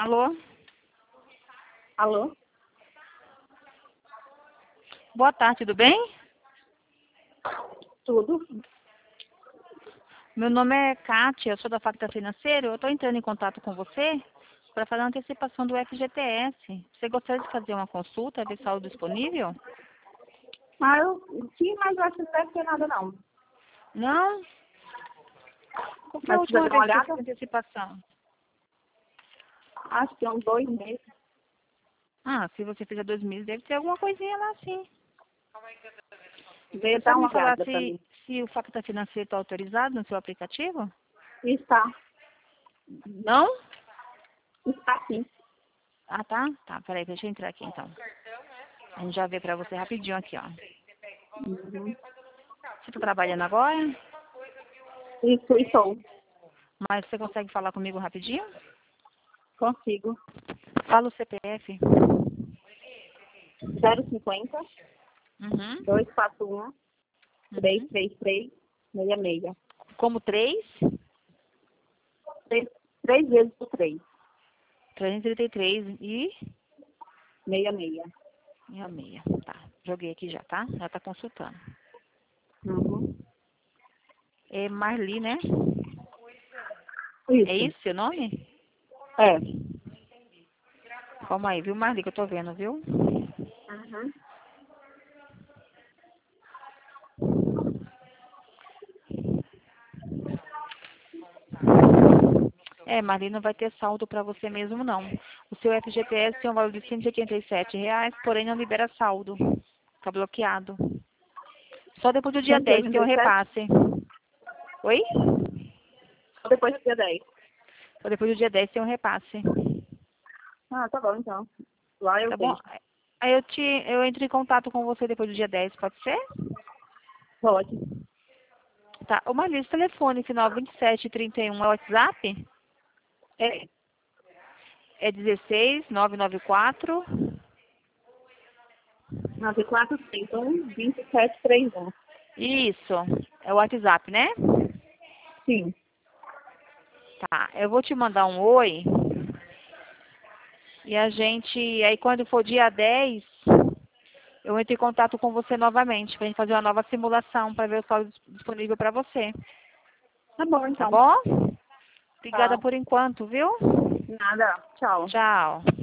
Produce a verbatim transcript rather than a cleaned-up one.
Alô? Alô? Boa tarde, tudo bem? Tudo? Meu nome é Kátia, eu sou da Facta Financeiro. Eu estou entrando em contato com você para fazer uma antecipação do F G T S. Você gostaria de fazer uma consulta, ver saldo disponível? Ah, eu sim, mas eu acho que não deve ter nada não. Não? Qual foi a Mas precisa última dar uma vez que você fez olhada? antecipação? Acho que é uns dois meses. Ah, se você fez há dois meses, deve ter alguma coisinha lá sim. Você Veio dar sabe me uma falar olhada pra se, mim. se o Facta Financeiro está autorizado no seu aplicativo? Está. Não? Está sim. Ah, tá? Tá, peraí, deixa eu entrar aqui então. A gente já vê pra você rapidinho aqui, ó. Uhum. Você tá trabalhando agora? Isso, estou. Mas você consegue falar comigo rapidinho? Consigo. Fala o C P F. zero cinquenta, Uhum. dois quatro um, três Uhum. três três, seis seis. Como três? Três, três vezes por três. trezentos e trinta e três e Meia meia. meia meia. Tá, joguei aqui já, tá? Já tá consultando. Uhum. É Marli, né? É Isso. isso seu nome? É. Calma aí, viu, Marli, que eu tô vendo, viu? Uhum. É, Marli, não vai ter saldo pra você mesmo, não. O seu F G T S tem um valor de cento e oitenta e sete reais, porém não libera saldo. Tá bloqueado. Só depois do dia cento e dez tem oitenta um e sete? repasse. Oi? Só depois do dia dez. Só depois do dia dez tem um repasse. Ah, tá bom então. Lá eu Tá bom? vejo. Aí eu te, eu entro em contato com você depois do dia dez, pode ser? Pode. Tá. Uma lista, telefone final vinte e sete trinta e um é o WhatsApp? É. É dezesseis nove nove quatro. nove quatro três um, dois sete três um. Isso. É o WhatsApp, né? Sim. Tá. Eu vou te mandar um oi. E a gente, aí quando for dia dez, eu entro em contato com você novamente, pra gente fazer uma nova simulação para ver o saldo disponível para você. Tá bom Tá então. bom? Obrigada Tá. por enquanto, viu? Nada. Tchau. Tchau.